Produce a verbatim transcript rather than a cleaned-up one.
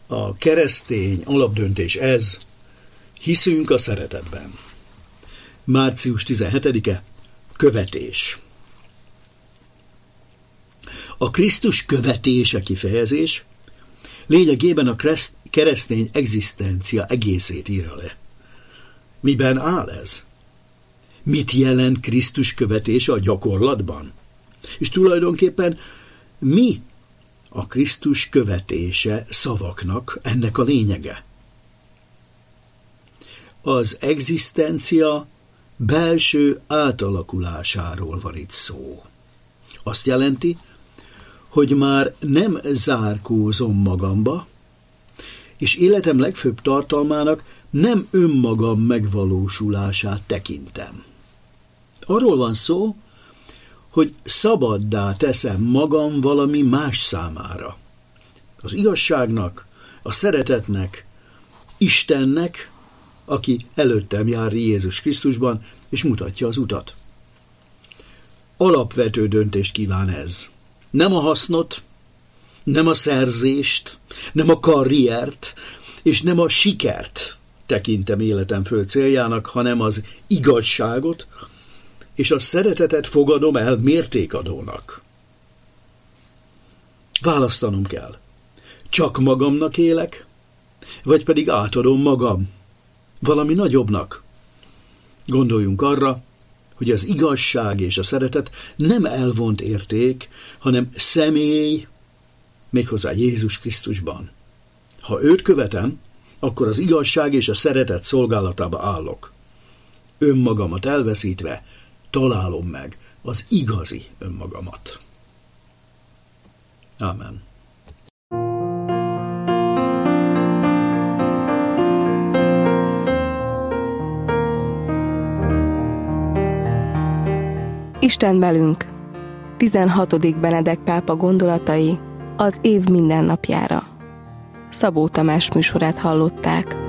A keresztény alapdöntés ez, hiszünk a szeretetben. március tizenhetedike, követés. A Krisztus követése kifejezés lényegében a keresztény egzisztencia egészét írja le. Miben áll ez? Mit jelent Krisztus követése a gyakorlatban? És tulajdonképpen mi a Krisztus követése szavaknak ennek a lényege? Az egzisztencia belső átalakulásáról van itt szó. Azt jelenti, hogy már nem zárkózom magamba, és életem legfőbb tartalmának nem önmagam megvalósulását tekintem. Arról van szó, hogy szabaddá teszem magam valami más számára. Az igazságnak, a szeretetnek, Istennek, aki előttem jár Jézus Krisztusban, és mutatja az utat. Alapvető döntést kíván ez. Nem a hasznot, nem a szerzést, nem a karriert, és nem a sikert tekintem életem fő céljának, hanem az igazságot, és a szeretetet fogadom el mértékadónak. Választanom kell. Csak magamnak élek, vagy pedig átadom magam valami nagyobbnak. Gondoljunk arra, hogy az igazság és a szeretet nem elvont érték, hanem személy, méghozzá Jézus Krisztusban. Ha őt követem, akkor az igazság és a szeretet szolgálatába állok. Önmagamat elveszítve találom meg az igazi önmagamat. Ámen. Isten velünk. tizenhatodik Benedek pápa gondolatai az év mindennapjára. Szabó Tamás műsorát hallották.